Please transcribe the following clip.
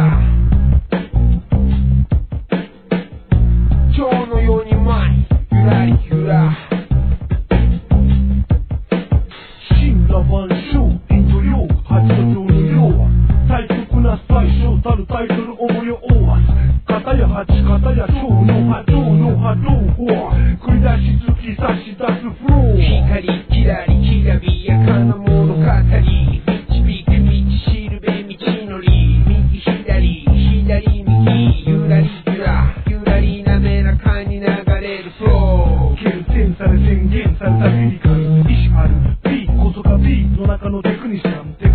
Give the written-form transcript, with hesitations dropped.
ら今日のように前ゆらりゆら神羅万象インド洋八度上の量は最速な最小たるタイトル重よオーアス片や八片や超の波動の波動法繰り出し突き差し出すフロー光きらりきらびやかな物語導く道しるべ道のり右左左右ゆらりゆらゆらり滑らかに流れるフロー厳選され宣言されたリリカル意志ある B こそが B の中のテクニシャン